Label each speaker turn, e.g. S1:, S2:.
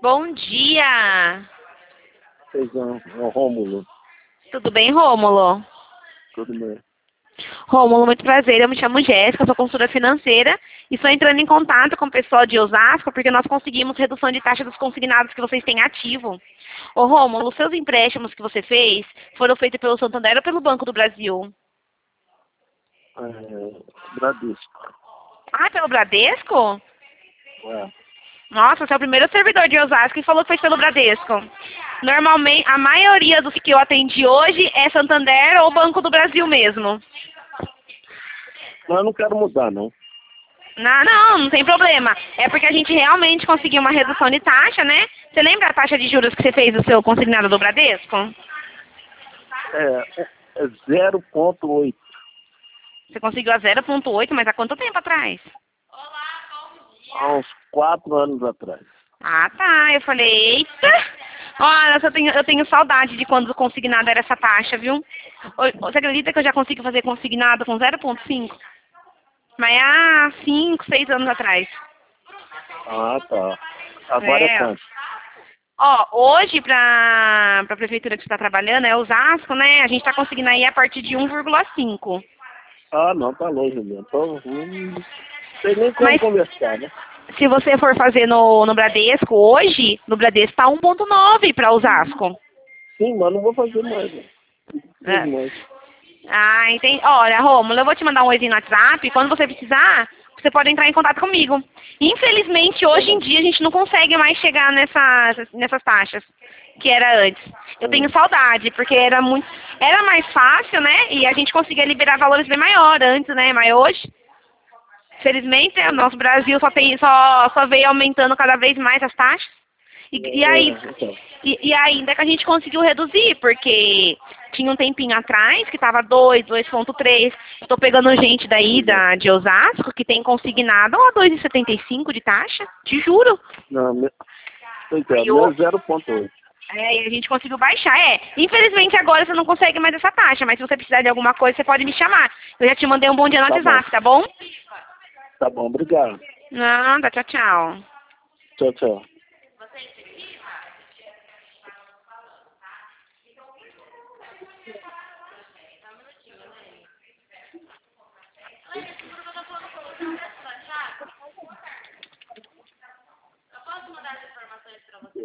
S1: Bom dia!
S2: Feijão, é o Rômulo.
S1: Tudo bem, Rômulo?
S2: Tudo bem.
S1: Rômulo, muito prazer. Eu me chamo Jéssica, sou consultora financeira e estou entrando em contato com o pessoal de Osasco porque nós conseguimos redução de taxa dos consignados que vocês têm ativo. Ô, Rômulo, os seus empréstimos que você fez foram feitos pelo Santander ou pelo Banco do Brasil?
S2: Bradesco.
S1: Ah, pelo Bradesco?
S2: É.
S1: Nossa, você é o primeiro servidor de Osasco que falou que foi pelo Bradesco. Normalmente, a maioria dos que eu atendi hoje é Santander ou Banco do Brasil mesmo.
S2: Mas eu não quero mudar, não.
S1: Não tem problema. É porque a gente realmente conseguiu uma redução de taxa, né? Você lembra a taxa de juros que você fez do seu consignado do Bradesco?
S2: É 0,8.
S1: Você conseguiu a 0,8, mas há quanto tempo atrás?
S2: Há uns 4 anos atrás.
S1: Ah, tá. Eu falei, eita. Olha, eu tenho saudade de quando o consignado era essa taxa, viu? Você acredita que eu já consigo fazer consignado com 0,5? Mas há 5, 6 anos atrás.
S2: Ah, tá. Agora é quanto?
S1: Ó, hoje, para a prefeitura que você está trabalhando, é Osasco, né? A gente está conseguindo aí a partir de 1,5.
S2: Ah, não, tá longe mesmo. Então, não tem nem como
S1: Mas
S2: conversar, né?
S1: se você for fazer no Bradesco hoje, no Bradesco tá 1,9 para Osasco.
S2: Sim, mas não vou fazer mais, né? Não
S1: É.
S2: preciso mais.
S1: Ah, entendi. Olha, Rômulo, eu vou te mandar um oizinho no WhatsApp. Quando você precisar, você pode entrar em contato comigo. Infelizmente, hoje em dia, a gente não consegue mais chegar nessas taxas que era antes. Eu tenho saudade, porque era mais fácil, né? E a gente conseguia liberar valores bem maiores antes, né? Mas hoje, felizmente, o nosso Brasil só veio aumentando cada vez mais as taxas.
S2: Então.
S1: E ainda que a gente conseguiu reduzir, porque tinha um tempinho atrás que estava 2,3. Estou pegando gente daí de Osasco que tem consignado a 2,75 de taxa, te juro.
S2: Não, pois é,
S1: Aí
S2: meu é 0,8.
S1: e a gente conseguiu baixar. Infelizmente agora você não consegue mais essa taxa, mas se você precisar de alguma coisa, você pode me chamar. Eu já te mandei um bom dia no WhatsApp, tá bom?
S2: Tá bom, obrigado.
S1: Nada, tchau, tchau.
S2: Tchau, tchau.